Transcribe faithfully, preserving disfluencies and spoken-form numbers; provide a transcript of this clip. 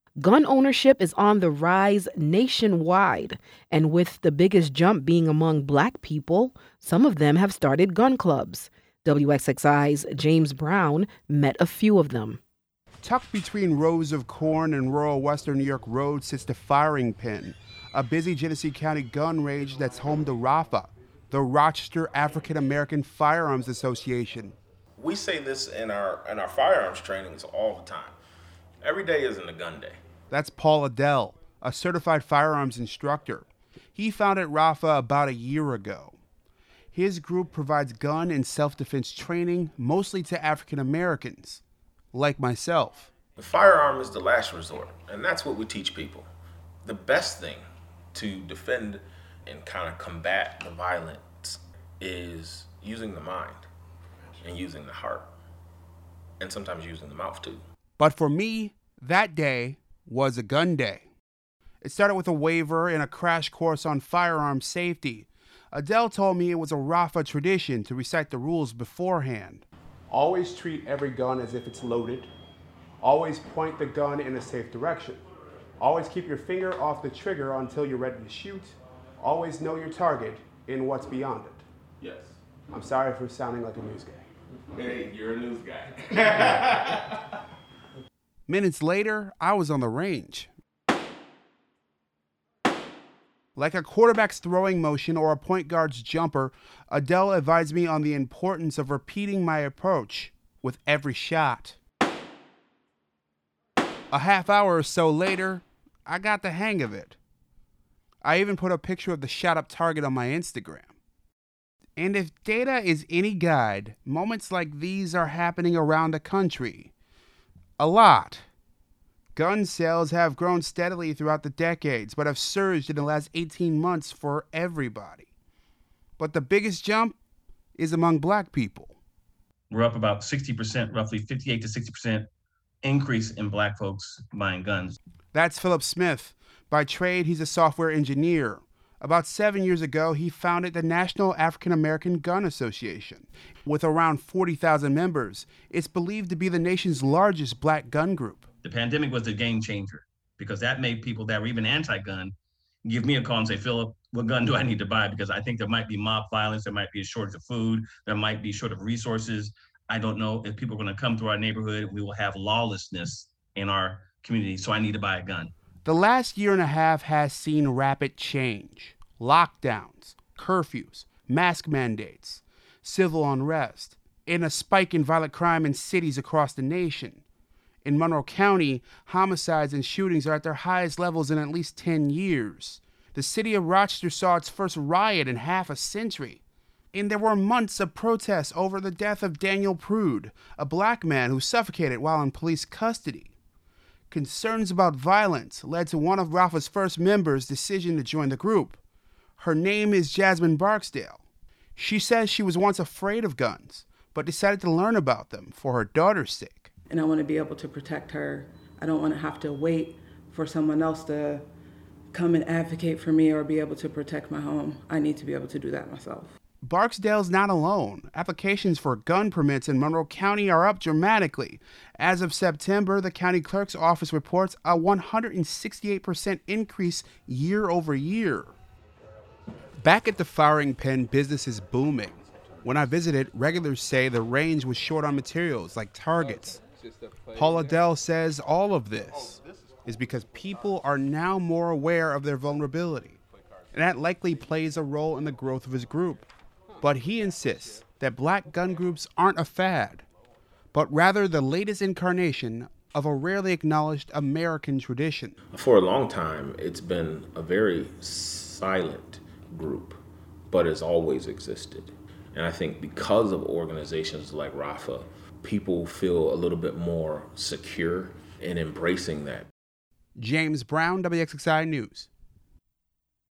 Gun ownership is on the rise nationwide, and with the biggest jump being among Black people, some of them have started gun clubs. W X X I's James Brown met a few of them. Tucked between rows of corn and rural western New York Road sits the Firing Pin, a busy Genesee County gun range that's home to RAFA, the Rochester African American Firearms Association. We say this in our in our firearms trainings all the time. Every day isn't a gun day. That's Paul Adell, a certified firearms instructor. He founded RAFA about a year ago. His group provides gun and self-defense training mostly to African Americans, like myself. The firearm is the last resort, and that's what we teach people. The best thing to defend and kind of combat the violence is using the mind and using the heart, and sometimes using the mouth too. But for me, that day was a gun day. It started with a waiver and a crash course on firearm safety. Adell told me it was a RAFA tradition to recite the rules beforehand. Always treat every gun as if it's loaded. Always point the gun in a safe direction. Always keep your finger off the trigger until you're ready to shoot. Always know your target and what's beyond it. Yes. I'm sorry for sounding like a news guy. Hey, you're a news guy. Minutes later, I was on the range. Like a quarterback's throwing motion or a point guard's jumper, Adell advised me on the importance of repeating my approach with every shot. A half hour or so later, I got the hang of it. I even put a picture of the shot-up target on my Instagram. And if data is any guide, moments like these are happening around the country. A lot. Gun sales have grown steadily throughout the decades, but have surged in the last eighteen months for everybody. But the biggest jump is among Black people. We're up about sixty percent, roughly fifty-eight to sixty percent increase in Black folks buying guns. That's Philip Smith. By trade, he's a software engineer. About seven years ago, he founded the National African American Gun Association. With around forty thousand members, it's believed to be the nation's largest Black gun group. The pandemic was the game changer because that made people that were even anti-gun give me a call and say, Philip, what gun do I need to buy? Because I think there might be mob violence, there might be a shortage of food, there might be short of resources. I don't know if people are going to come through our neighborhood, we will have lawlessness in our community, so I need to buy a gun. The last year and a half has seen rapid change. Lockdowns, curfews, mask mandates, civil unrest, and a spike in violent crime in cities across the nation. In Monroe County, homicides and shootings are at their highest levels in at least ten years. The city of Rochester saw its first riot in half a century. And there were months of protests over the death of Daniel Prude, a Black man who suffocated while in police custody. Concerns about violence led to one of RAFA's first members' decision to join the group. Her name is Jasmine Barksdale. She says she was once afraid of guns, but decided to learn about them for her daughter's sake. And I want to be able to protect her. I don't want to have to wait for someone else to come and advocate for me or be able to protect my home. I need to be able to do that myself. Barksdale's not alone. Applications for gun permits in Monroe County are up dramatically. As of September, the county clerk's office reports a one hundred sixty-eight percent increase year over year. Back at the Firing Pin, business is booming. When I visited, regulars say the range was short on materials like targets. Paul Adell says all of this is because people are now more aware of their vulnerability, and that likely plays a role in the growth of his group. But he insists that Black gun groups aren't a fad, but rather the latest incarnation of a rarely acknowledged American tradition. For a long time, it's been a very silent group, but it's always existed. And I think because of organizations like RAFA, people feel a little bit more secure in embracing that. James Brown, W X X I News.